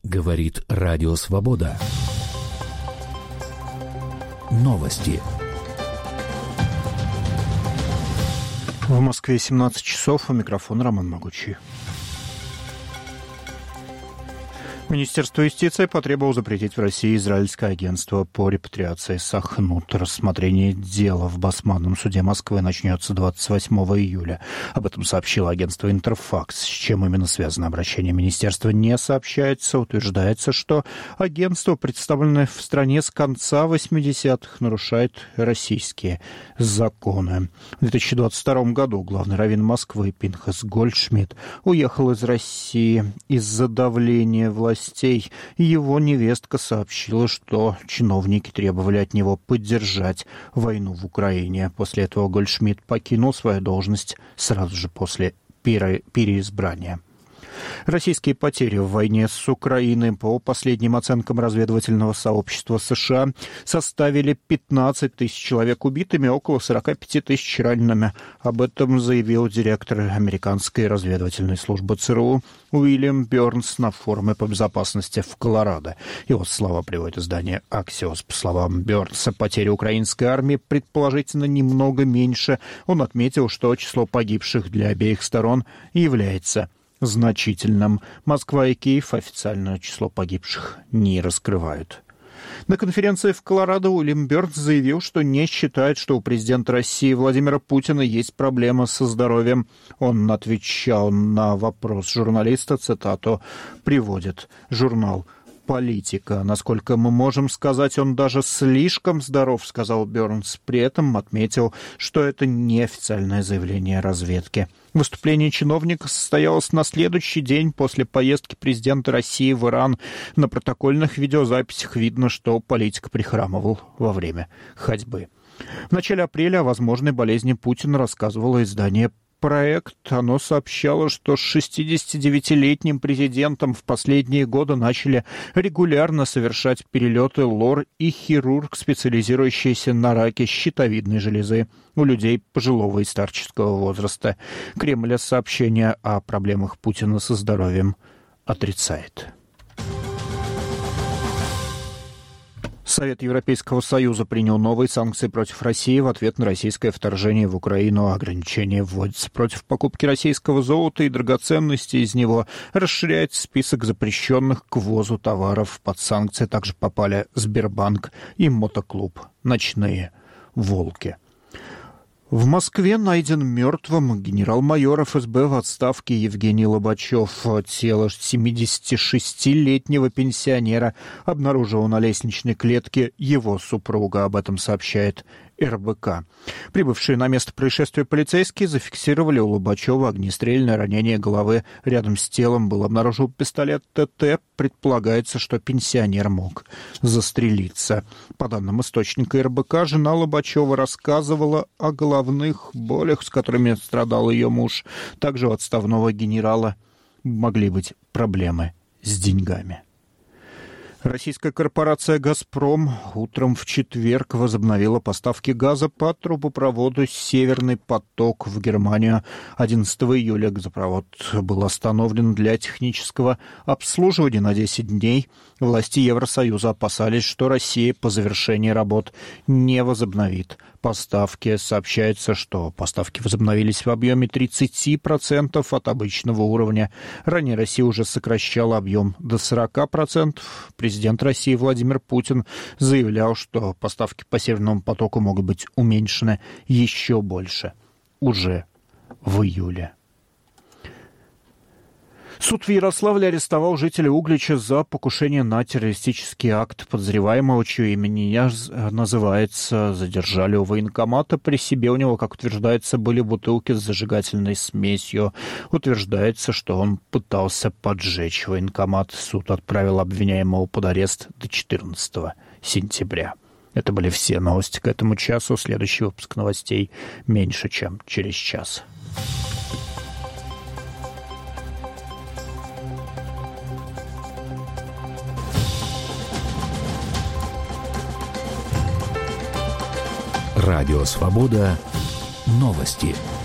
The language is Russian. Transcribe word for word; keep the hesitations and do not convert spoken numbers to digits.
Говорит Радио Свобода. Новости. В Москве семнадцать часов, у микрофона Роман Могучий. Министерство юстиции потребовало запретить в России израильское агентство по репатриации Сахнут. Рассмотрение дела в Басманном суде Москвы начнется двадцать восьмого июля. Об этом сообщило агентство «Интерфакс». С чем именно связано обращение министерства, не сообщается. Утверждается, что агентство, представленное в стране с конца восьмидесятых, нарушает российские законы. В две тысячи двадцать втором году главный раввин Москвы Пинхас Гольдшмидт уехал из России из-за давления властей. Его невестка сообщила, что чиновники требовали от него поддержать войну в Украине. После этого Гольдшмидт покинул свою должность сразу же после пере- переизбрания. Российские потери в войне с Украиной, по последним оценкам разведывательного сообщества США, составили пятнадцать тысяч человек убитыми, около сорок пять тысяч ранеными. Об этом заявил директор американской разведывательной службы ЦРУ Уильям Бёрнс на форуме по безопасности в Колорадо. Его слова приводит издание «Аксиос». По словам Бёрнса, потери украинской армии предположительно немного меньше. Он отметил, что число погибших для обеих сторон является значительным. Москва и Киев официальное число погибших не раскрывают. На конференции в Колорадо Уильям Бёрнс заявил, что не считает, что у президента России Владимира Путина есть проблемы со здоровьем. Он отвечал на вопрос журналиста, цитату приводит журнал «Политика». Насколько мы можем сказать, он даже слишком здоров, сказал Бёрнс. При этом отметил, что это неофициальное заявление разведки. Выступление чиновника состоялось на следующий день после поездки президента России в Иран. На протокольных видеозаписях видно, что политик прихрамывал во время ходьбы. В начале апреля о возможной болезни Путина рассказывало издание «Проект». Оно сообщало, что с шестидесятидевятилетним президентом в последние годы начали регулярно совершать перелеты лор и хирург, специализирующийся на раке щитовидной железы у людей пожилого и старческого возраста. Кремль сообщение о проблемах Путина со здоровьем отрицает. Совет Европейского Союза принял новые санкции против России в ответ на российское вторжение в Украину. Ограничения вводятся против покупки российского золота и драгоценностей из него. Расширяется список запрещенных к ввозу товаров. Под санкции также попали Сбербанк и мотоклуб «Ночные волки». В Москве найден мертвым генерал-майор эф эс бэ в отставке Евгений Лобачев. Тело семидесятишестилетнего пенсионера обнаружила на лестничной клетке его супруга. Об этом сообщает эр бэ ка. Прибывшие на место происшествия полицейские зафиксировали у Лобачева огнестрельное ранение головы. Рядом с телом был обнаружен пистолет тэ тэ. Предполагается, что пенсионер мог застрелиться. По данным источника эр бэ ка, жена Лобачева рассказывала о головных болях, с которыми страдал ее муж. Также у отставного генерала могли быть проблемы с деньгами. Российская корпорация «Газпром» утром в четверг возобновила поставки газа по трубопроводу «Северный поток» в Германию. одиннадцатого июля газопровод был остановлен для технического обслуживания на десять дней. Власти Евросоюза опасались, что Россия по завершении работ не возобновит поставки. Сообщается, что поставки возобновились в объеме тридцать процентов от обычного уровня. Ранее Россия уже сокращала объем до сорок процентов. Президент России Владимир Путин заявлял, что поставки по Северному потоку могут быть уменьшены еще больше уже в июле. Суд в Ярославле арестовал жителя Углича за покушение на террористический акт. Подозреваемого, чье имя не называется, задержали у военкомата. При себе у него, как утверждается, были бутылки с зажигательной смесью. Утверждается, что он пытался поджечь военкомат. Суд отправил обвиняемого под арест до четырнадцатого сентября. Это были все новости к этому часу. Следующий выпуск новостей меньше, чем через час. Радио Свобода. Новости.